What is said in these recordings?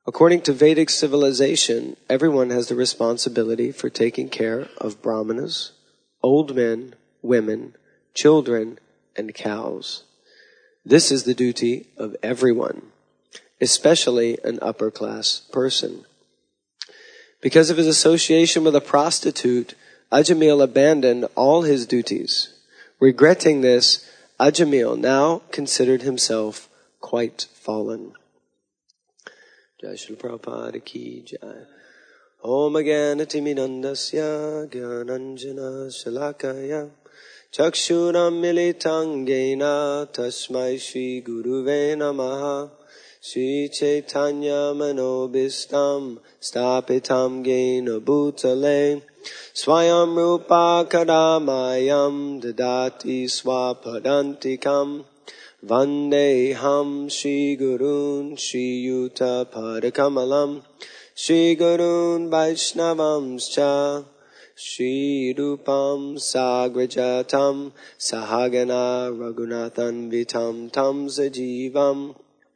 According to Vedic civilization, everyone has the responsibility for taking care of brahmanas, old men, women, children, and cows. This is the duty of everyone, especially an upper-class person. Because of his association with a prostitute, Ajamil abandoned all his duties. Regretting this, Ajamil now considered himself quite fallen. Jai Srila Prabhupada ki jai. Om Jnanatimidandasya Gyananjana Shalakaya Chakshuram Militang Yena Tasmai Shri Guruve Namaha Shri Chaitanya Manobhistam Stapitam Yena Bhutale Swayam Rupa Kadamayam Dadati Swapadantikam Vandeham Shri Gurun Shri Yuta Padakamalam Shri Gurun Vaishnavamscha Shri Rupam Sagrajatam Sahagana Raghunathan Vitam Tam Sajivam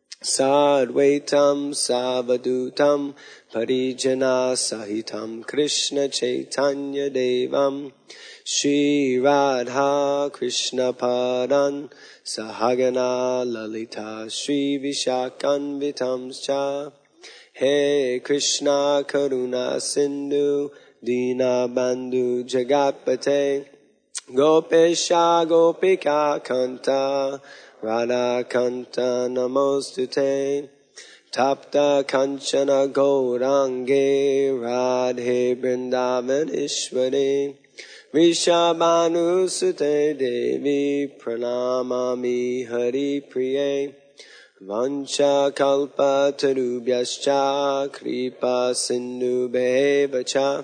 Sadvaitam Savadutam Parijana Sahitam Krishna Chaitanya Devam Shri Radha Krishna Padan Sahagana Lalita Shri Vishakan Vitamscha He Krishna Karuna Sindhu Dina Bandhu Jagatpate Gopesha Gopika Kanta Radha Kanta Namostute Tapta Kanchana Gaurange Radhe Vrindavan Ishwari Vishabhanu Sute Devi Pranamami Hari Priye Vancha Kalpa Tarubhyascha Kripa Sindhu Bevacha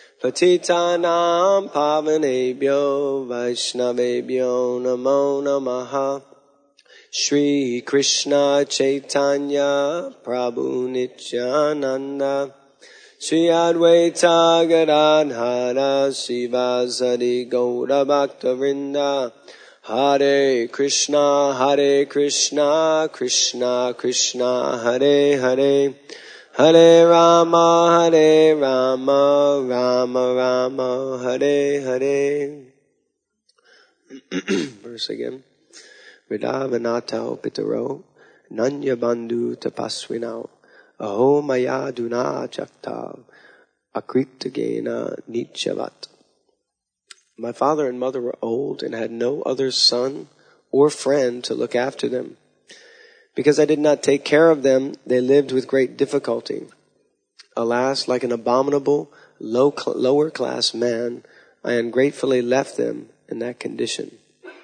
Patitanam Pavanebhyo Vaishnavebhyo Namo Namaha Shri Krishna Chaitanya Prabhu Nityananda Shri Advaita Gadadhara Sivasadi Gaura Bhakta Vrinda Hare Krishna Krishna Krishna Hare Hare Hare Rama Rama Rama Hare Hare. Verse again. Vidavanatao pitaro nanya bandhu tapasvinao aho maya duna chaktav akritagena nichavat. My father and mother were old and had no other son or friend to look after them. Because I did not take care of them, they lived with great difficulty. Alas, like an abominable, lower class man, I ungratefully left them in that condition.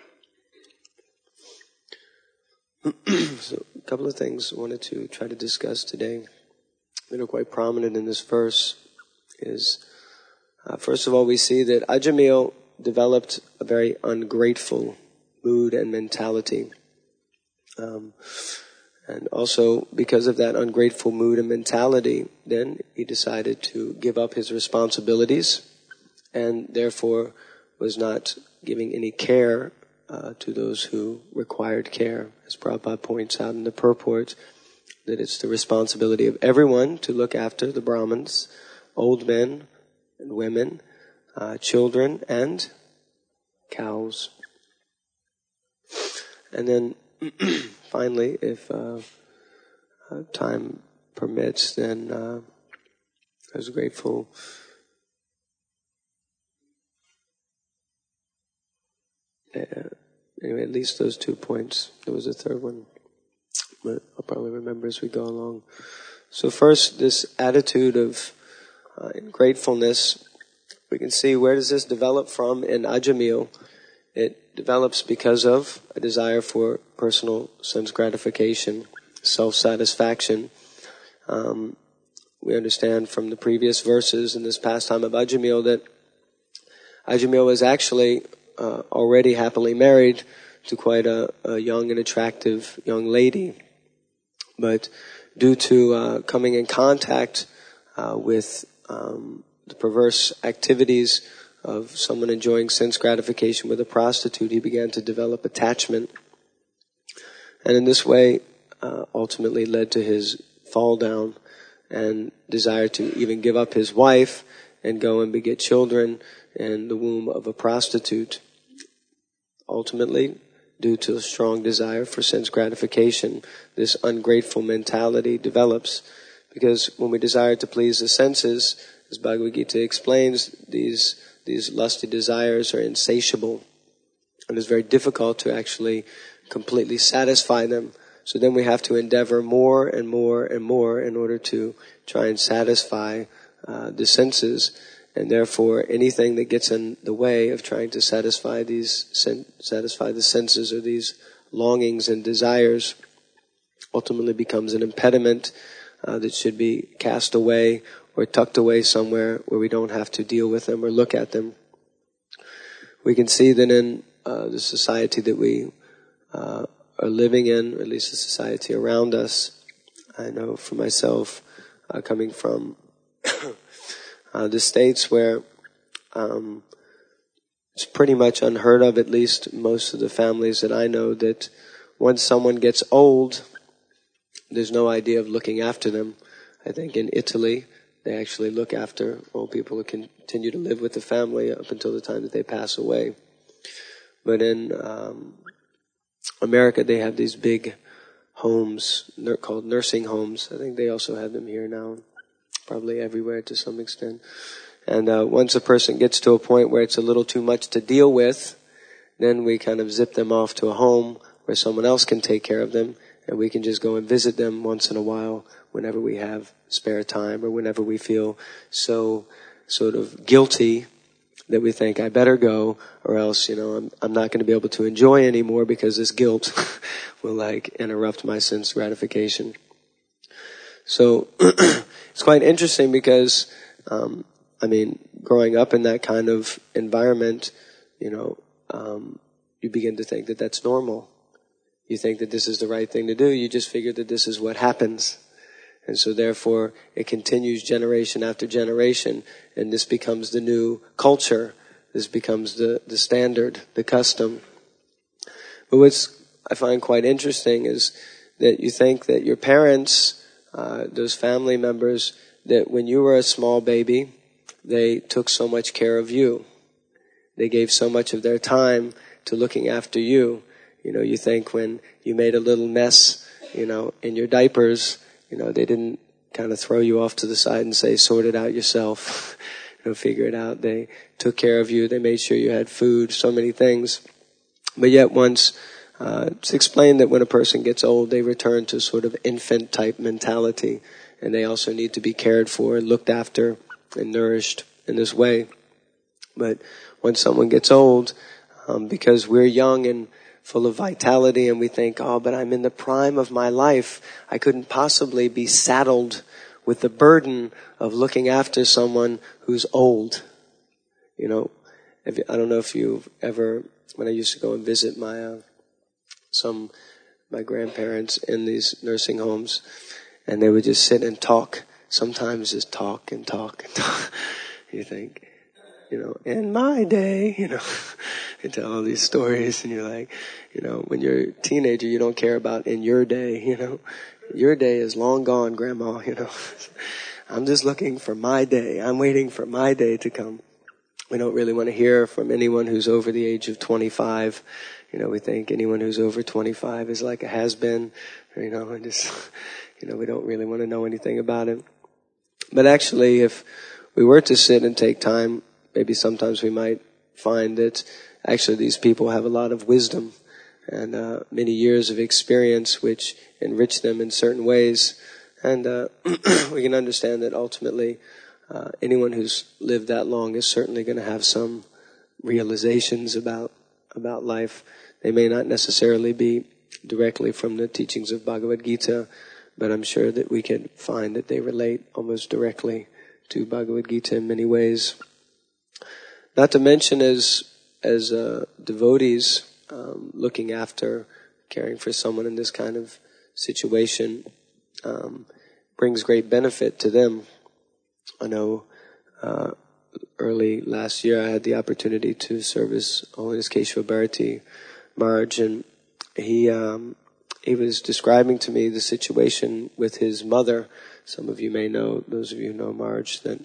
So, a couple of things I wanted to try to discuss today that are quite prominent in this verse is, first of all, we see that Ajamil developed a very ungrateful mood and mentality. And also, because of that ungrateful mood and mentality, then he decided to give up his responsibilities and therefore was not giving any care to those who required care. As Prabhupada points out in the purport, that it's the responsibility of everyone to look after the Brahmins, old men and women, children and cows. And then finally, if time permits, then I was grateful anyway, at least those 2 points. There was a third one, but I'll probably remember as we go along. So first, this attitude of gratefulness, we can see where does this develop from in Ajamil. It develops because of a desire for personal sense gratification, self-satisfaction. We understand from the previous verses in this pastime of Ajamil that Ajamil was actually already happily married to quite a young and attractive young lady. But due to coming in contact with the perverse activities of someone enjoying sense gratification with a prostitute, he began to develop attachment. And in this way, ultimately led to his fall down and desire to even give up his wife and go and beget children in the womb of a prostitute. Ultimately, due to a strong desire for sense gratification, this ungrateful mentality develops. Because when we desire to please the senses, as Bhagavad Gita explains, these lusty desires are insatiable. And it's very difficult to actually completely satisfy them. So then we have to endeavor more and more and more in order to try and satisfy the senses. And therefore, anything that gets in the way of trying to satisfy the senses or these longings and desires ultimately becomes an impediment that should be cast away or tucked away somewhere where we don't have to deal with them or look at them. We can see that in the society that we are living in, or at least the society around us. I know for myself, coming from the States, where it's pretty much unheard of, at least most of the families that I know, that once someone gets old, there's no idea of looking after them. I think in Italy, they actually look after old people who continue to live with the family up until the time that they pass away. But in America, they have these big homes called nursing homes. I think they also have them here now, probably everywhere to some extent. And once a person gets to a point where it's a little too much to deal with, then we kind of zip them off to a home where someone else can take care of them, and we can just go and visit them once in a while whenever we have spare time or whenever we feel so sort of guilty that we think, I better go, or else, I'm not going to be able to enjoy anymore because this guilt will interrupt my sense gratification. So it's quite interesting because, growing up in that kind of environment, you begin to think that that's normal. You think that this is the right thing to do. You just figure that this is what happens. And so therefore, it continues generation after generation, and this becomes the new culture. This becomes the standard, the custom. But what's I find quite interesting is that you think that your parents, those family members, that when you were a small baby, they took so much care of you. They gave so much of their time to looking after you. You think when you made a little mess, in your diapers, they didn't kind of throw you off to the side and say, sort it out yourself, figure it out. They took care of you. They made sure you had food, so many things. But yet once, it's explained that when a person gets old, they return to sort of infant type mentality, and they also need to be cared for and looked after and nourished in this way. But when someone gets old, because we're young and full of vitality, and we think, but I'm in the prime of my life, I couldn't possibly be saddled with the burden of looking after someone who's old. I don't know if you've ever, when I used to go and visit my grandparents in these nursing homes, and they would just sit and talk. Sometimes just talk and talk and talk. You think, in my day, and tell all these stories, and you're like, when you're a teenager, you don't care about in your day, Your day is long gone, Grandma, I'm just looking for my day. I'm waiting for my day to come. We don't really want to hear from anyone who's over the age of 25. We think anyone who's over 25 is like a has-been, and just, we don't really want to know anything about it. But actually, if we were to sit and take time, maybe sometimes we might find that actually these people have a lot of wisdom and many years of experience which enrich them in certain ways. And we can understand that ultimately anyone who's lived that long is certainly going to have some realizations about life. They may not necessarily be directly from the teachings of Bhagavad Gita, but I'm sure that we can find that they relate almost directly to Bhagavad Gita in many ways. Not to mention as devotees, looking after, caring for someone in this kind of situation brings great benefit to them. I know early last year I had the opportunity to serve His Holiness Keshava Bharati Maharaj, and he he was describing to me the situation with his mother. Some of you may know, those of you who know Maharaj, that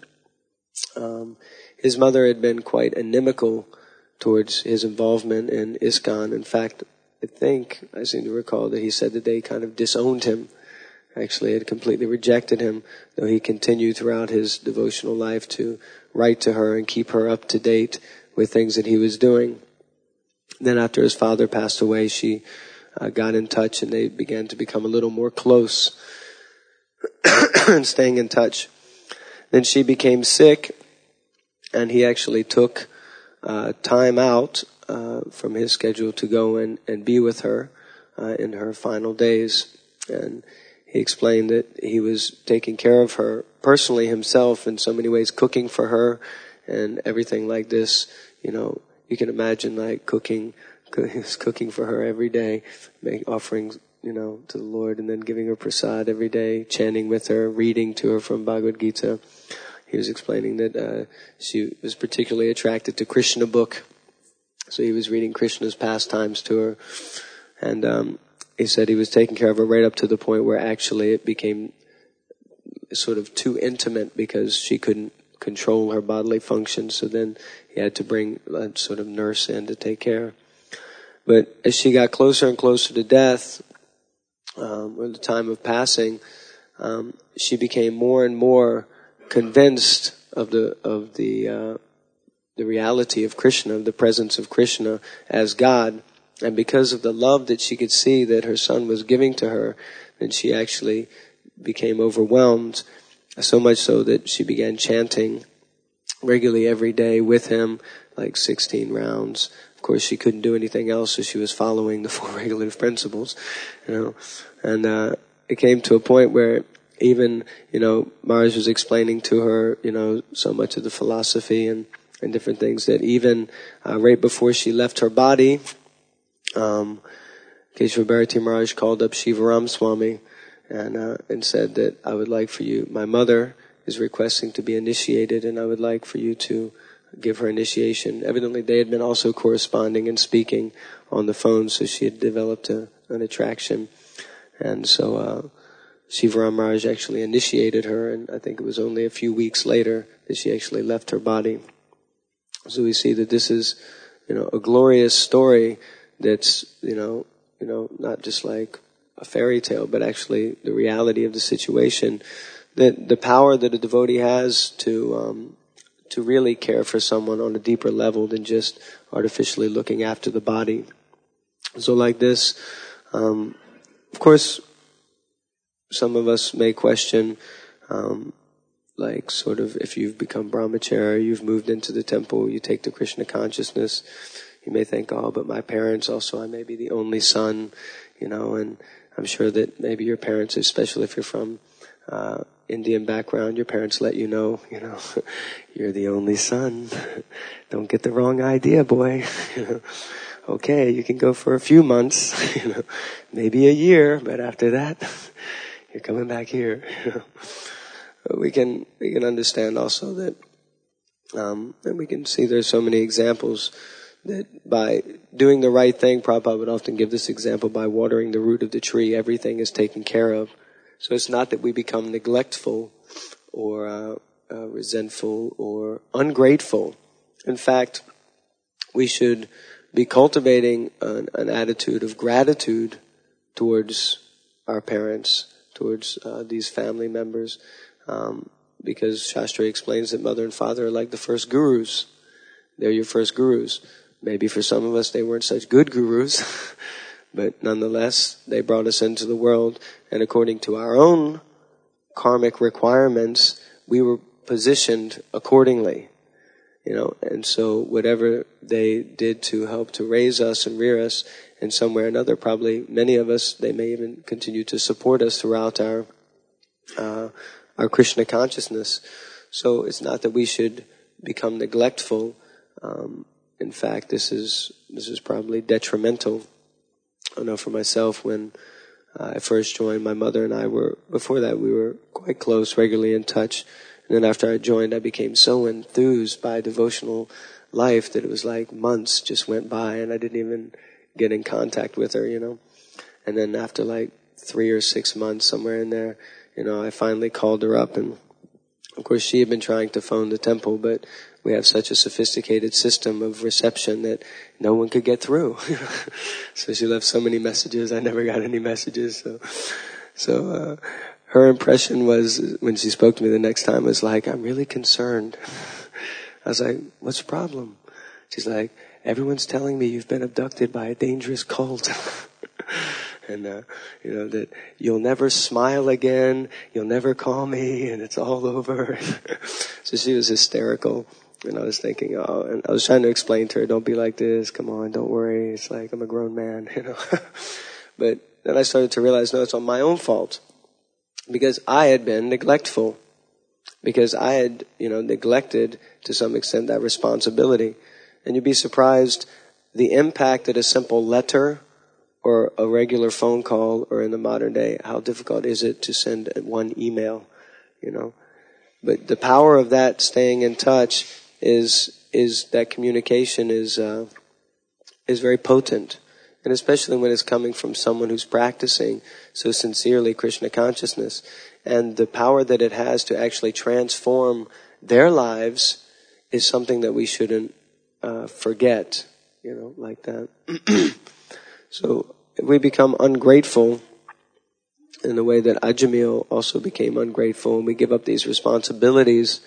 his mother had been quite inimical towards his involvement in ISKCON. In fact, I seem to recall that he said that they kind of disowned him. Actually, had completely rejected him, though he continued throughout his devotional life to write to her and keep her up to date with things that he was doing. Then after his father passed away, she got in touch and they began to become a little more close and staying in touch. Then she became sick and he actually took time out from his schedule to go and be with her in her final days. And he explained that he was taking care of her personally himself in so many ways, cooking for her and everything like this. You know, you can imagine like cooking for her every day, make offerings, you know, to the Lord, and then giving her prasad every day, chanting with her, reading to her from Bhagavad Gita. He was explaining that she was particularly attracted to Krishna book, so he was reading Krishna's pastimes to her, and he said he was taking care of her right up to the point where actually it became sort of too intimate because she couldn't control her bodily functions, so then he had to bring a sort of nurse in to take care. But as she got closer and closer to death, or the time of passing, she became more and more convinced of the reality of Krishna, of the presence of Krishna as God. And because of the love that she could see that her son was giving to her, then she actually became overwhelmed, so much so that she began chanting regularly every day with him, like 16 rounds. Of course, she couldn't do anything else, so she was following the four regulative principles, you know. And it came to a point where even, you know, Maharaj was explaining to her, you know, so much of the philosophy and different things that even right before she left her body, Keshava Bharati Maharaj called up Shivaram Swami and said that I would like for you, my mother is requesting to be initiated, and I would like for you to give her initiation. Evidently they had been also corresponding and speaking on the phone, so she had developed an attraction. And so Shivaram Maharaj actually initiated her, and I think it was only a few weeks later that she actually left her body. So we see that this is, you know, a glorious story that's, you know, not just like a fairy tale, but actually the reality of the situation. That the power that a devotee has to really care for someone on a deeper level than just artificially looking after the body. So like this, of course, some of us may question, like sort of if you've become brahmachari, you've moved into the temple, you take the Krishna consciousness, you may think, oh, but my parents also, I may be the only son, you know, and I'm sure that maybe your parents, especially if you're from Indian background, your parents let you know, you're the only son. Don't get the wrong idea, boy. Okay, you can go for a few months, maybe a year, but after that, you're coming back here. We can understand also that, and we can see there's so many examples that by doing the right thing, Prabhupada would often give this example, by watering the root of the tree, everything is taken care of. So it's not that we become neglectful or resentful or ungrateful. In fact, we should be cultivating an attitude of gratitude towards our parents, towards these family members, because Shastra explains that mother and father are like the first gurus. They're your first gurus. Maybe for some of us they weren't such good gurus, but nonetheless they brought us into the world, and according to our own karmic requirements, we were positioned accordingly. And so whatever they did to help to raise us and rear us in some way or another, probably many of us, they may even continue to support us throughout our Krishna consciousness. So it's not that we should become neglectful. In fact, this is probably detrimental. I know for myself, when I first joined, my mother and I before that we were quite close, regularly in touch. And then after I joined, I became so enthused by devotional life that it was like months just went by and I didn't even get in contact with her, And then after like 3 or 6 months, somewhere in there, I finally called her up, and of course she had been trying to phone the temple, but we have such a sophisticated system of reception that no one could get through. So she left so many messages, I never got any messages. So her impression was, when she spoke to me the next time, was like, I'm really concerned. I was like, what's the problem? She's like, everyone's telling me you've been abducted by a dangerous cult. And, that you'll never smile again, you'll never call me, and it's all over. So she was hysterical. And I was thinking, and I was trying to explain to her, don't be like this, come on, don't worry. It's like, I'm a grown man, But then I started to realize, no, it's on my own fault. Because I had been neglectful. Because I had, neglected to some extent that responsibility. And you'd be surprised the impact that a simple letter or a regular phone call, or in the modern day, how difficult is it to send one email, But the power of that staying in touch is that communication is very potent. And especially when it's coming from someone who's practicing so sincerely Krishna consciousness. And the power that it has to actually transform their lives is something that we shouldn't forget, like that. So if we become ungrateful in the way that Ajamil also became ungrateful, and we give up these responsibilities,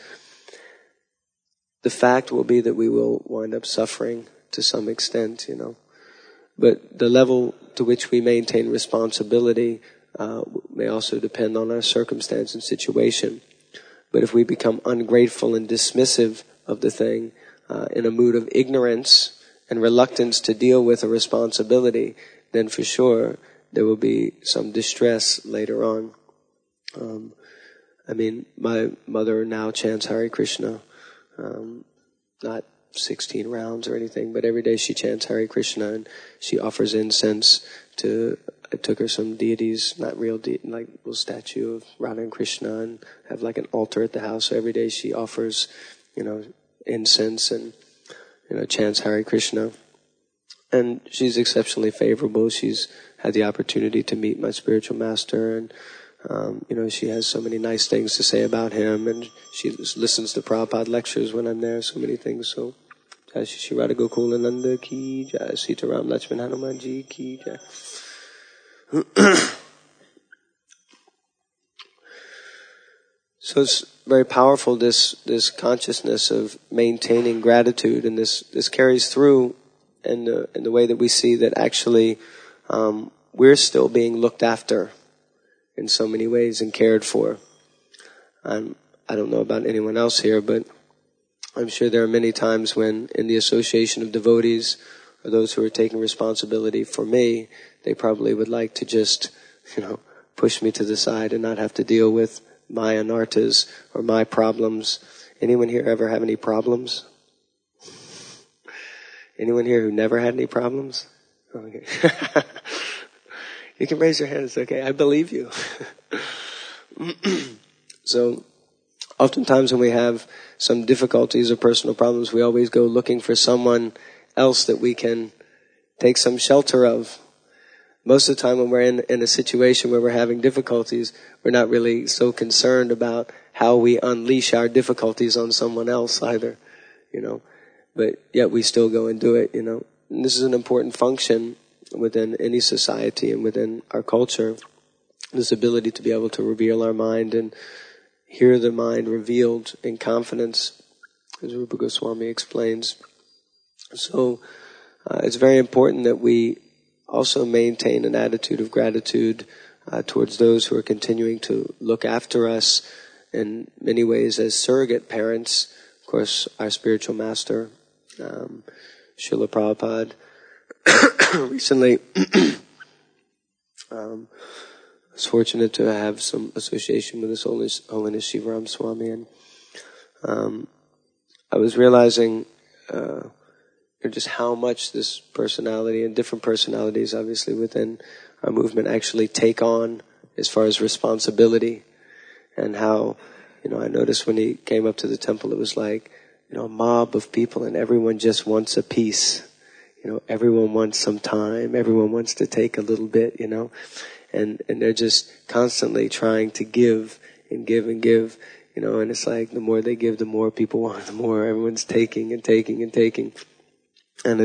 the fact will be that we will wind up suffering to some extent, But the level to which we maintain responsibility may also depend on our circumstance and situation. But if we become ungrateful and dismissive of the thing, in a mood of ignorance and reluctance to deal with a responsibility, then for sure there will be some distress later on. My mother now chants Hare Krishna, not 16 rounds or anything, but every day she chants Hare Krishna, and she offers incense to, I took her some deities, not real like a little statue of Radha and Krishna, and have like an altar at the house. So every day she offers, incense and, chants Hare Krishna. And she's exceptionally favorable. She's had the opportunity to meet my spiritual master, and she has so many nice things to say about him, and she listens to Prabhupada lectures when I'm there, so many things. So, Jai Shri Radha Gokulananda ki Jai, Sitaram Lakshman Hanuman ji ki Jai. So it's very powerful, this consciousness of maintaining gratitude, and this carries through in the way that we see that actually we're still being looked after in so many ways and cared for. I don't know about anyone else here, but I'm sure there are many times when in the association of devotees or those who are taking responsibility for me, they probably would like to just, push me to the side and not have to deal with my anartas or my problems. Anyone here ever have any problems? Anyone here who never had any problems? Okay. You can raise your hand, it's okay. I believe you. So, oftentimes when we have some difficulties or personal problems, we always go looking for someone else that we can take some shelter of. Most of the time when we're in a situation where we're having difficulties, we're not really so concerned about how we unleash our difficulties on someone else either, But yet we still go and do it, And this is an important function within any society and within our culture, this ability to be able to reveal our mind and hear the mind revealed in confidence, as Rupa Goswami explains. So it's very important that we also maintain an attitude of gratitude towards those who are continuing to look after us in many ways as surrogate parents. Of course, our spiritual master, Srila Prabhupada, recently was fortunate to have some association with His Holiness Shivaram Swami, and I was realizing just how much this personality and different personalities obviously within our movement actually take on as far as responsibility, and how, I noticed when he came up to the temple, it was like, a mob of people and everyone just wants a piece. everyone wants some time, everyone wants to take a little bit, and they're just constantly trying to give and give and give, and it's like the more they give, the more people want, the more everyone's taking and taking and taking. And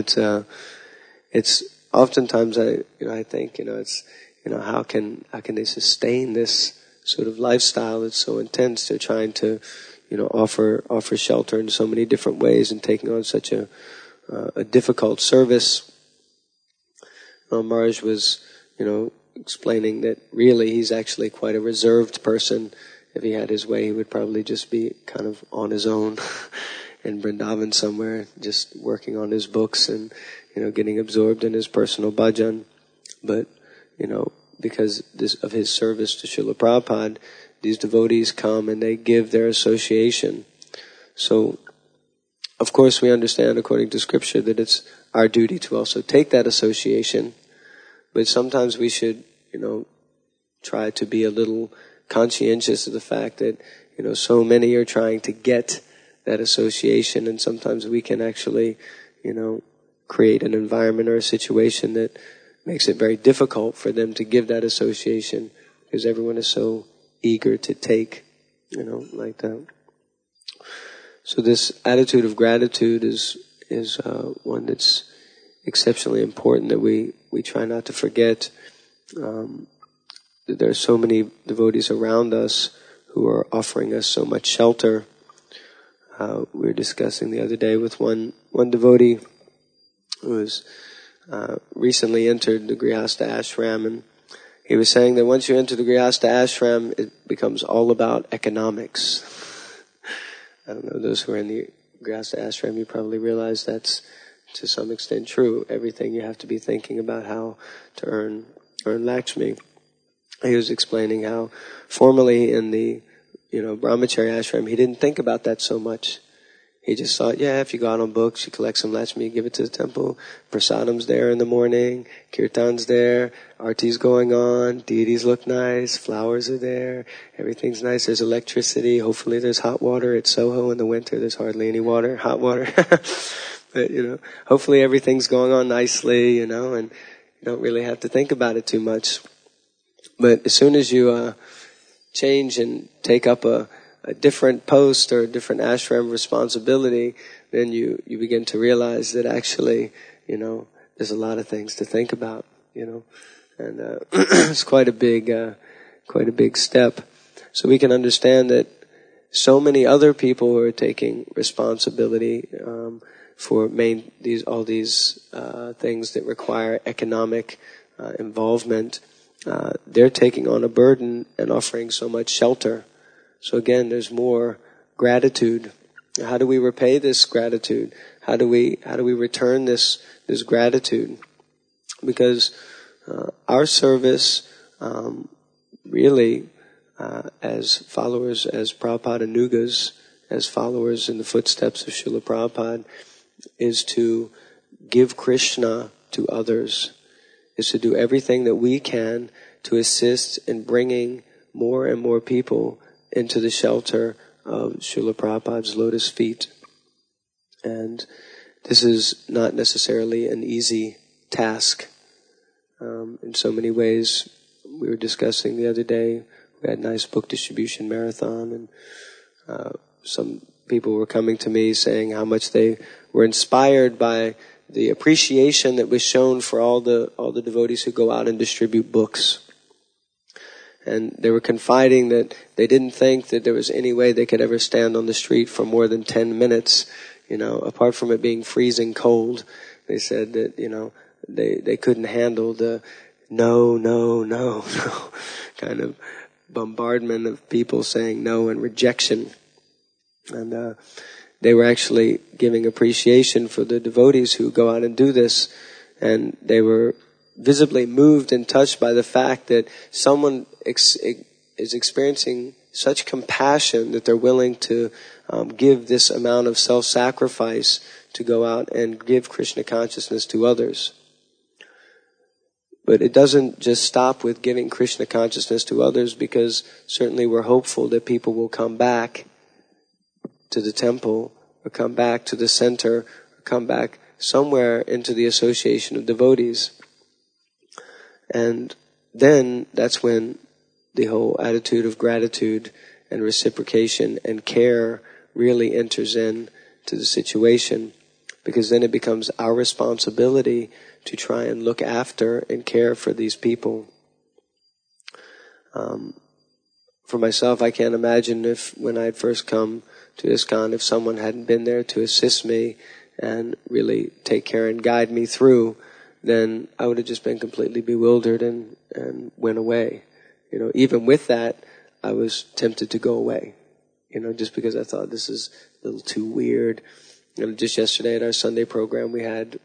it's oftentimes I think, it's, how can they sustain this sort of lifestyle that's so intense? They're trying to, offer shelter in so many different ways and taking on such a difficult service. Maharaj was, explaining that really he's actually quite a reserved person. If he had his way, he would probably just be kind of on his own in Vrindavan somewhere, just working on his books and, getting absorbed in his personal bhajan. But, because of his service to Srila Prabhupada, these devotees come and they give their association. So, of course, we understand according to Scripture that it's our duty to also take that association. But sometimes we should, try to be a little conscientious of the fact that, so many are trying to get that association, and sometimes we can actually, create an environment or a situation that makes it very difficult for them to give that association because everyone is so eager to take, like that. So this attitude of gratitude is one that's exceptionally important that we try not to forget. There are so many devotees around us who are offering us so much shelter. We were discussing the other day with one devotee who has recently entered the Grihastha ashram, and he was saying that once you enter the Grihastha ashram, it becomes all about economics. I don't know, those who are in the Grihastha ashram, you probably realize that's to some extent true. Everything you have to be thinking about how to earn Lakshmi. He was explaining how formerly in the Brahmachari ashram, he didn't think about that so much. He just thought, if you go out on books, you collect some Lakshmi, you give it to the temple, prasadam's there in the morning, kirtan's there, arti's going on, deities look nice, flowers are there, everything's nice, there's electricity, hopefully there's hot water. At Soho in the winter, there's hardly any water, hot water. But, hopefully everything's going on nicely, and you don't really have to think about it too much. But as soon as you change and take up a different post or a different ashram responsibility, then you begin to realize that actually, there's a lot of things to think about, and it's quite a big step. So we can understand that so many other people who are taking responsibility for all these things that require economic involvement, they're taking on a burden and offering so much shelter. So again, there's more gratitude. How do we repay this gratitude? How do we return this gratitude? Because our service, really, as followers, as Prabhupada Anugas, as followers in the footsteps of Srila Prabhupada, is to give Krishna to others. Is to do everything that we can to assist in bringing more and more people into the shelter of Srila Prabhupada's lotus feet. And this is not necessarily an easy task. In so many ways, we were discussing the other day, we had a nice book distribution marathon, and some people were coming to me saying how much they were inspired by the appreciation that was shown for all the devotees who go out and distribute books. And they were confiding that they didn't think that there was any way they could ever stand on the street for more than 10 minutes, apart from it being freezing cold. They said that, they couldn't handle the no kind of bombardment of people saying no and rejection. And they were actually giving appreciation for the devotees who go out and do this, and they were visibly moved and touched by the fact that someone is experiencing such compassion that they're willing to give this amount of self-sacrifice to go out and give Krishna consciousness to others. But it doesn't just stop with giving Krishna consciousness to others, because certainly we're hopeful that people will come back to the temple, or come back to the center, or come back somewhere into the association of devotees. And then that's when the whole attitude of gratitude and reciprocation and care really enters in to the situation, because then it becomes our responsibility to try and look after and care for these people. For myself, I can't imagine if when I'd first come to ISKCON, if someone hadn't been there to assist me and really take care and guide me through, then I would have just been completely bewildered and went away. Even with that, I was tempted to go away, just because I thought this is a little too weird. Just yesterday at our Sunday program, we had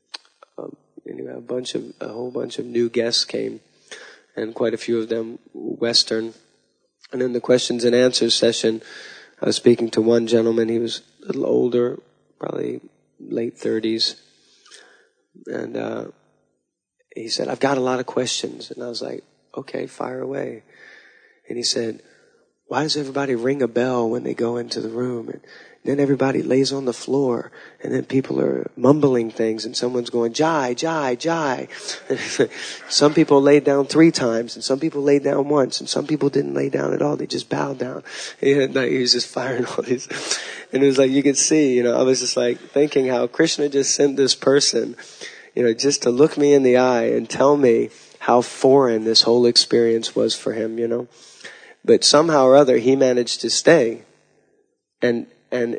a whole bunch of new guests came, and quite a few of them Western. And in the questions and answers session, I was speaking to one gentleman. He was a little older, probably late 30s. And he said, "I've got a lot of questions." And I was like, "Okay, fire away." And he said, "Why does everybody ring a bell when they go into the room? And then everybody lays on the floor, and then people are mumbling things, and someone's going, Jai, Jai, Jai." Some people laid down 3 times, and some people laid down once, and some people didn't lay down at all. They just bowed down. He was just firing all these. And it was like, you could see, I was just like thinking how Krishna just sent this person, just to look me in the eye and tell me how foreign this whole experience was for him, But somehow or other, he managed to stay and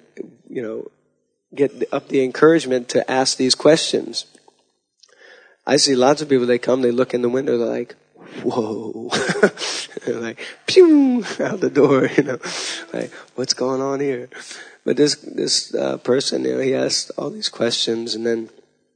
get up the encouragement to ask these questions. I see lots of people, they come, they look in the window, they're like, whoa. They're like, pew, out the door, like, what's going on here? But this person, he asked all these questions, and then,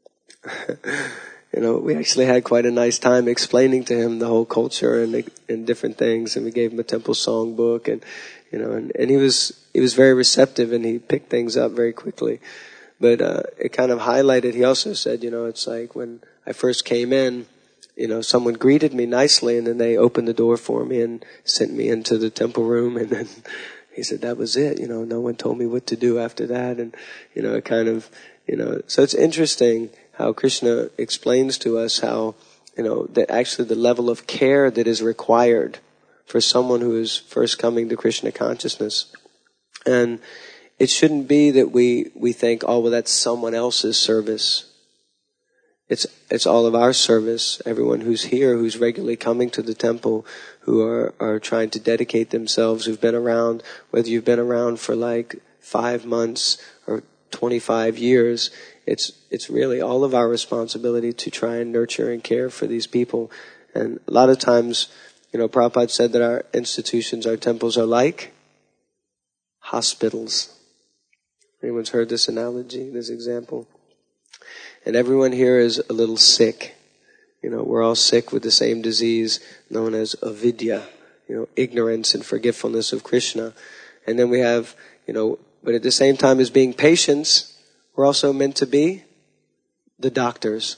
we actually had quite a nice time explaining to him the whole culture and different things, and we gave him a temple songbook, and he was very receptive, and he picked things up very quickly. But it kind of highlighted, he also said, it's like when I first came in, someone greeted me nicely, and then they opened the door for me and sent me into the temple room, and then he said that was it, no one told me what to do after that, and it kind of, so it's interesting how Krishna explains to us how, that actually the level of care that is required for someone who is first coming to Krishna consciousness. And it shouldn't be that we think, oh, well, that's someone else's service. It's all of our service. Everyone who's here, who's regularly coming to the temple, who are trying to dedicate themselves, who've been around, whether you've been around for like 5 months or 25 years, it's really all of our responsibility to try and nurture and care for these people. And a lot of times, Prabhupada said that our institutions, our temples are like hospitals. Anyone's heard this analogy, this example? And everyone here is a little sick. We're all sick with the same disease known as avidya, ignorance and forgetfulness of Krishna. And then we have, but at the same time as being patients, we're also meant to be the doctors.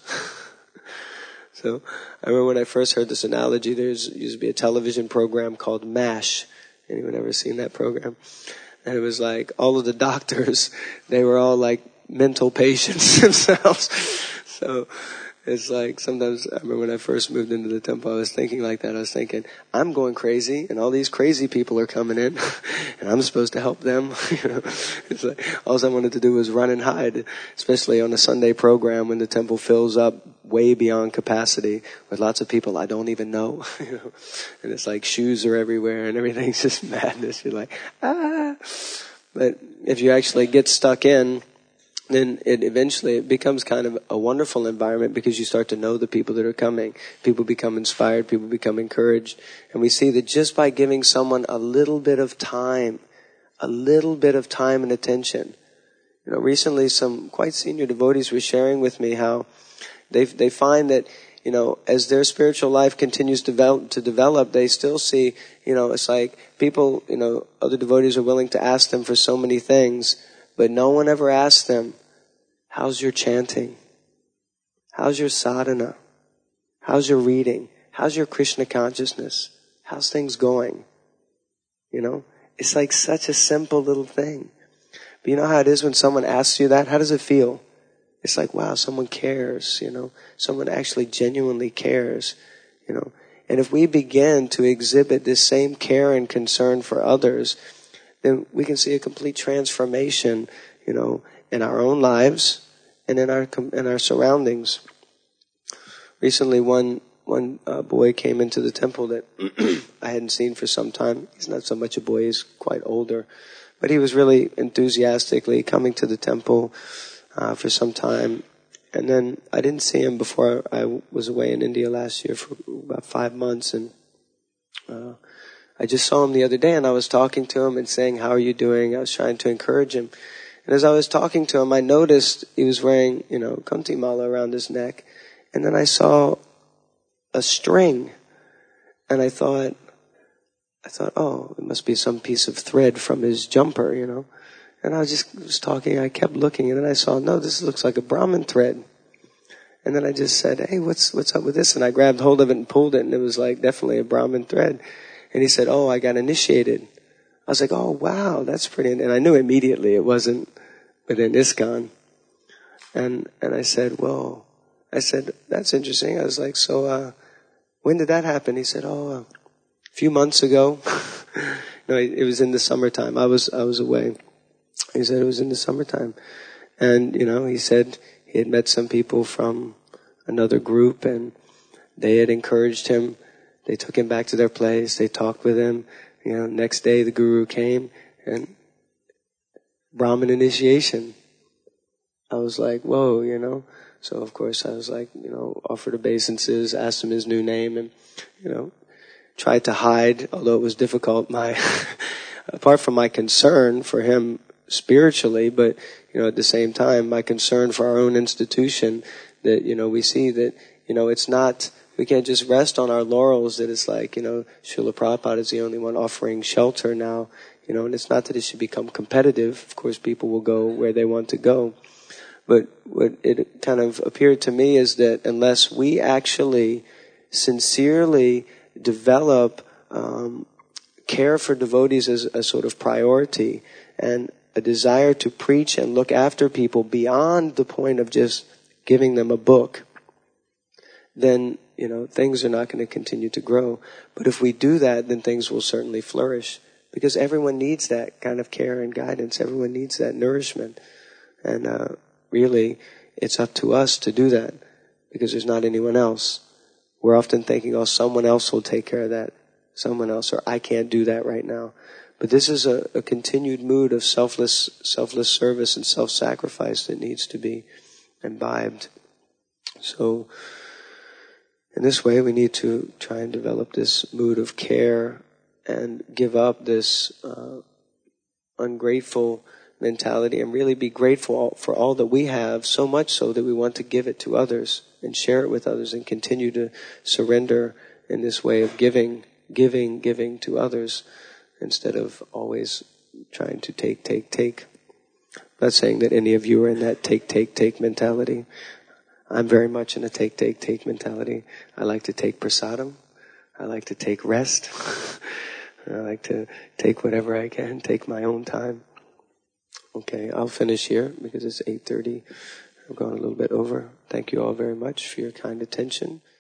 So I remember when I first heard this analogy, there used to be a television program called MASH. Anyone ever seen that program? And it was like all of the doctors, they were all like mental patients themselves. So it's like sometimes, I remember when I first moved into the temple, I was thinking like that. I was thinking, I'm going crazy, and all these crazy people are coming in, and I'm supposed to help them. It's like all I wanted to do was run and hide, especially on a Sunday program when the temple fills up way beyond capacity with lots of people I don't even know. And it's like shoes are everywhere, and everything's just madness. You're like, ah. But if you actually get stuck in, then it becomes kind of a wonderful environment, because you start to know the people that are coming. People become inspired, people become encouraged. And we see that just by giving someone a little bit of time and attention. Recently some quite senior devotees were sharing with me how they find that, as their spiritual life continues to develop, they still see, it's like people, other devotees are willing to ask them for so many things, but no one ever asks them, how's your chanting? How's your sadhana? How's your reading? How's your Krishna consciousness? How's things going? It's like such a simple little thing. But you know how it is when someone asks you that? How does it feel? It's like, wow, someone cares, someone actually genuinely cares, And if we begin to exhibit this same care and concern for others, then we can see a complete transformation, in our own lives and in our surroundings. Recently, one boy came into the temple that I hadn't seen for some time. He's not so much a boy; he's quite older, but he was really enthusiastically coming to the temple for some time. And then I didn't see him before I was away in India last year for about 5 months, and I just saw him the other day, and I was talking to him and saying, "How are you doing?" I was trying to encourage him. And as I was talking to him, I noticed he was wearing, Kunti Mala around his neck. And then I saw a string. And I thought, oh, it must be some piece of thread from his jumper, And I was talking, I kept looking, and then I saw, no, this looks like a Brahmin thread. And then I just said, hey, what's up with this? And I grabbed hold of it and pulled it, and it was like definitely a Brahmin thread. And he said, oh, I got initiated. I was like, oh, wow, that's pretty. And I knew immediately it wasn't within ISKCON. And I said, whoa. I said, that's interesting. I was like, so when did that happen? He said, a few months ago. No, it was in the summertime. I was away. He said it was in the summertime. And, he said he had met some people from another group, and they had encouraged him. They took him back to their place. They talked with him. Next day the guru came, and Brahmin initiation. I was like, whoa, So of course I was like, offered obeisances, asked him his new name, and, tried to hide, although it was difficult, apart from my concern for him spiritually, but, at the same time, my concern for our own institution, that, we see that, it's not, we can't just rest on our laurels that it's like, Srila Prabhupada is the only one offering shelter now, and it's not that it should become competitive. Of course, people will go where they want to go. But what it kind of appeared to me is that unless we actually sincerely develop care for devotees as a sort of priority and a desire to preach and look after people beyond the point of just giving them a book, then, things are not going to continue to grow. But if we do that, then things will certainly flourish. Because everyone needs that kind of care and guidance. Everyone needs that nourishment. And really, it's up to us to do that. Because there's not anyone else. We're often thinking, oh, someone else will take care of that. Someone else, or I can't do that right now. But this is a continued mood of selfless service and self-sacrifice that needs to be imbibed. So, in this way, we need to try and develop this mood of care and give up this ungrateful mentality and really be grateful for all that we have, so much so that we want to give it to others and share it with others and continue to surrender in this way of giving to others instead of always trying to take. I'm not saying that any of you are in that take mentality. I'm very much in a take mentality. I like to take prasadam. I like to take rest. I like to take whatever I can, take my own time. Okay, I'll finish here because it's 8:30. I've gone a little bit over. Thank you all very much for your kind attention.